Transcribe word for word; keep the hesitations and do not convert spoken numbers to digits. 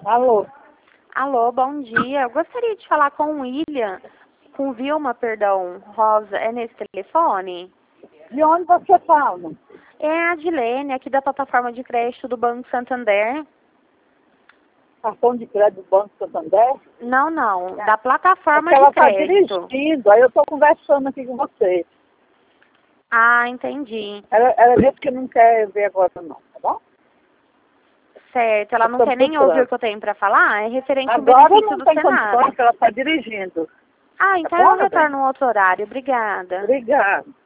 Alô? Alô, bom dia. Eu gostaria de falar com o William, com Vilma, perdão, Rosa. É nesse telefone? De onde você fala? É a Adilene, aqui da plataforma de crédito do Banco Santander. Cartão de crédito do Banco Santander? Não, não, da plataforma Porque ela de está crédito. dirigindo, aí eu estou conversando aqui com você. Ah, entendi. Ela, ela disse que não quer ver agora não, tá bom? Certo, ela Eu não tô quer nem procurando. ouvir o que eu tenho para falar? É referente ao Agora benefício não do tem Senado. condições que ela está dirigindo. Ah, Tá então bom, eu meu bem? retorno um outro horário. Obrigada. Obrigada.